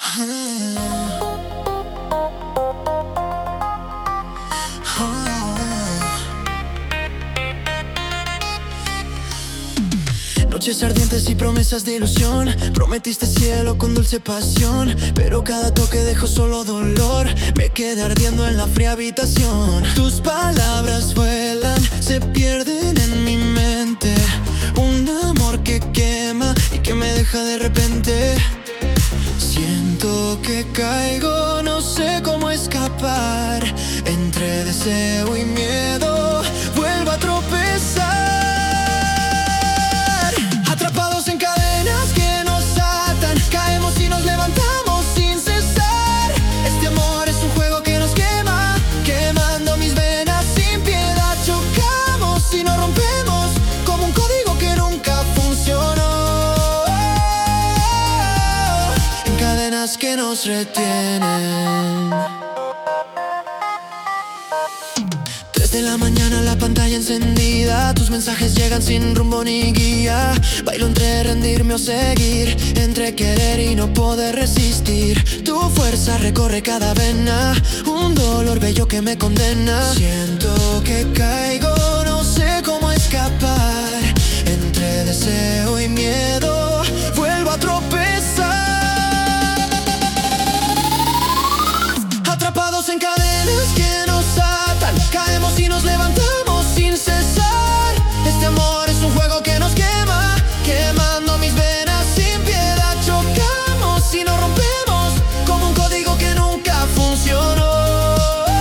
Noches ardientes y promesas de ilusión. Prometiste cielo con dulce pasión, pero cada toque dejó solo dolor. Me quedé ardiendo en la fría habitación. Tus palabras vuelan, se pierden en mi mente. Un amor que quema y que me deja de repente. Siento que caigo, no sé cómo escapar. Entre deseo y miedo vuelvo a tropezar. Atrapados en cadenas que nos atan, caemos y nos levantamos sin cesar. Este amor es un juego que nos quema, quemando mis venas sin piedad. Chocamos y nos rompemos como un código que nunca funcionó. En cadenas que nos retienen. Desde la mañana la pantalla encendida, tus mensajes llegan sin rumbo ni guía. Bailo entre rendirme o seguir, entre querer y no poder resistir. Tu fuerza recorre cada vena, un dolor bello que me condena. Siento que caigo, no sé cómo escapar. Entre deseo y miedo vuelvo a tropezar. Atrapados en cadenas que nos atan, caemos y nos levantamos sin cesar. Este amor es un juego que nos quema, quemando mis venas sin piedad. Chocamos y nos rompemos como un código que nunca funcionó.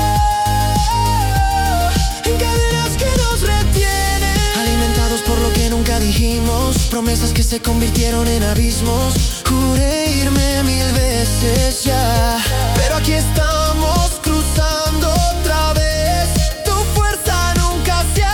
En cadenas que nos retienen, alimentados por lo que nunca dijimos, promesas que se convirtieron en abismos. Juré irme 1000 veces ya, pero aquí estamos cruzando otra vez. Tu fuerza nunca se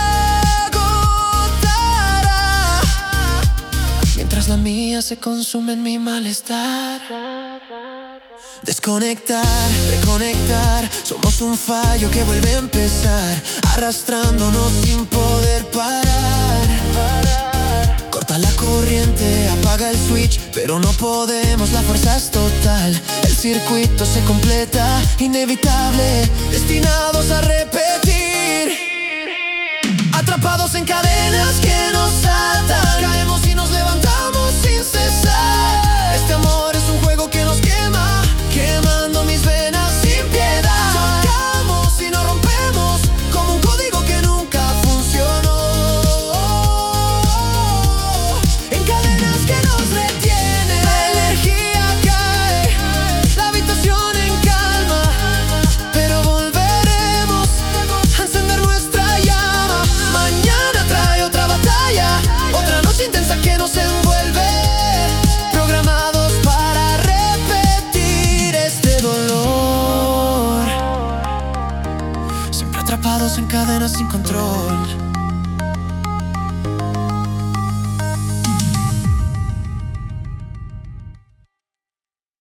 agotará, mientras la mía se consume en mi malestar. Desconectar, reconectar, somos un fallo que vuelve a empezar, arrastrándonos sin poder parar. Corta la corriente, apaga el switch, pero no podemos, la fuerza es total. El circuito se completa, inevitable, destinados a repetir. Atrapados en cadenas que nos atan, caemos y nos levantamos sin cesar. Este amor es un juego que nos quema, quemando mis venas sin piedad. Chocamos y nos rompemos como un código que nunca funcionó. En cadenas que nos retienen, la energía cae, la habitación en calma, pero volveremos a encender nuestra llama. Mañana trae otra batalla, otra noche intensa que nos envuelve, programados para repetir este dolor. Siempre atrapados en cadenas sin control.